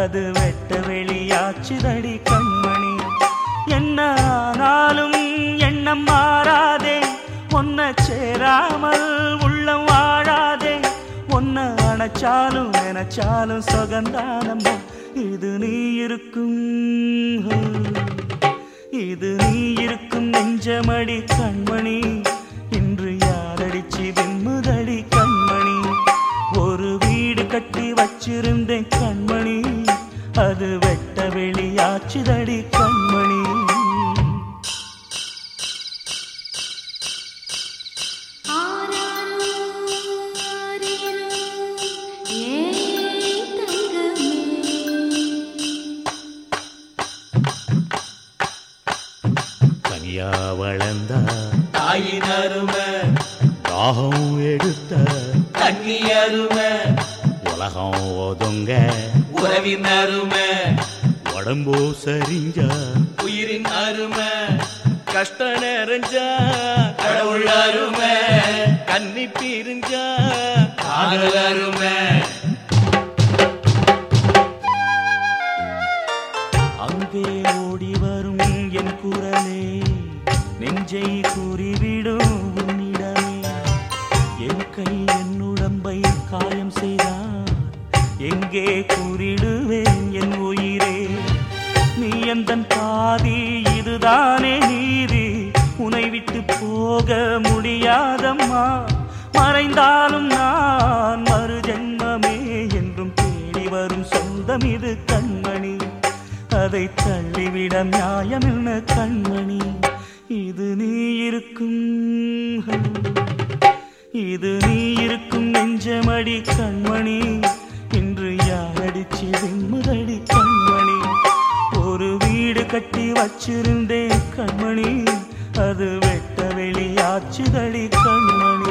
அது வெட்ட வெளியாச்சுதடி கண்மணி. என்ன ஆனாலும் எண்ணம் மாறாதே, ஒன்ன சேராமல் உள்ளம் வாழாதே. ஒன்ன அணைச்சாலும் நினைச்சாலும் சுகந்தானம்மா. இது நீ இருக்கும், இது நீ இருக்கும் நெஞ்சமடி கண்மணி. இன்று யாரடிச்சு வெண்முதடி கண்மணி. ஒரு வீடு கட்டி வச்சிருந்தேன் கண்மணி, அது வெட்ட வெளியாச்சுதடி கண்மணி. தனியா வளர்ந்த தாயின் அருமை, தாகம் எடுத்த தண்ணி அருமை, உலகம் ஒதுங்க உறவின் அருமை, உடம்போ சரிஞ்ச உயிரின் அருமை, கஷ்ட நிறைஞ்சா கடவுள் அருமை, கன்னி பிரிஞ்சா காதல் அருமை. அங்கே ஓடி வரும் என் குரலே, நெஞ்சை கூறிவிடும் உன்னிடமே. என் கை என் உடம்பை காயம் செய்தார், எங்கே கூறிடுவேன் என் உயிரே. நீ எந்தன் பாதி, இதுதானே நீதி. உன்னை விட்டு போக முடியாதம்மா. மறைந்தாலும் நான் மறு ஜென்மமே என்றும் தேடி வரும் சொந்தம் இது கண்மணி. அதை தள்ளிவிட நியாயம் என்ன கண்மணி. இது நீ இருக்கும், இது நீ இருக்கும் நெஞ்சமடி கண்மணி. இன்று யாரடிச்சு வெண்முதடி கண்மணி. ஒரு வீடு கட்டி வச்சிருந்தேன் கண்மணி, அது வெட்ட வெளியாச்சுதடி கண்மணி.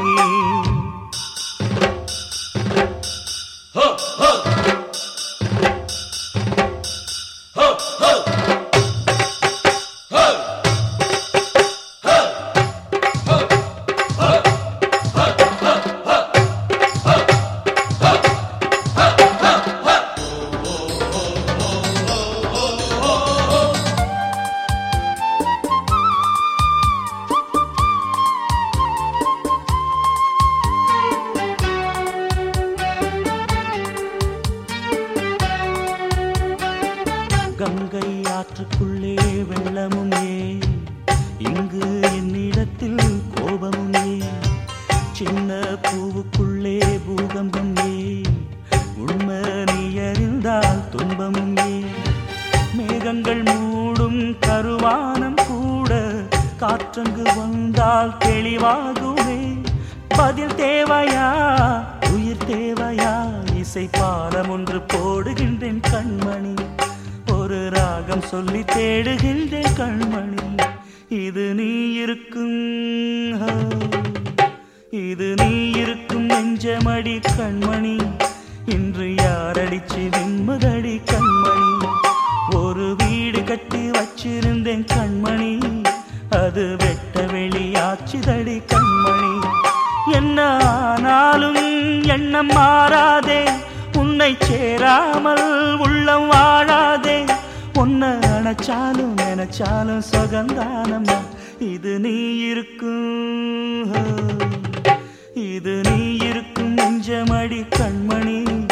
கங்கை ஆற்றுக்குள்ளே வெள்ளமும் ஏன், இங்கு என்னிடத்தில் கோபமும் ஏன். சின்ன பூவுக்குள்ளே பூகம்பம் ஏன், உண்மை நீ அறிந்தால் துன்பமும் ஏன். மேகங்கள் மூடும் கருவானம் கூட காற்றங்கு வந்தால் தெளிவாகுமே. பதில் தேவையா, உயிர் தேவையா, இசை பாலம் ஒன்று போடுகின்றேன் கண்மணி. ஒரு ராகம் சொல்லி தேடுகின்றேன் கண்மணி. இது நீ இருக்கும், இது நீ இருக்கும் நெஞ்சமடி கண்மணி. இன்று யாரடிச்சு வெண்முதடி கண்மணி. ஒரு வீடு கட்டி வச்சிருந்தேன் கண்மணி, அது வெட்ட வெளியாச்சுதடி கண்மணி. என்ன ஆனாலும் எண்ணம் மாறாதே, உன்னை சேராமல் உள்ளம் வாழாதே. உன்னை அணைச்சாலும் நினைச்சாலும் சுகந்தானம்மா. இது நீ இருக்கும், இது நீ இருக்கும் நெஞ்சமடி கண்மணி.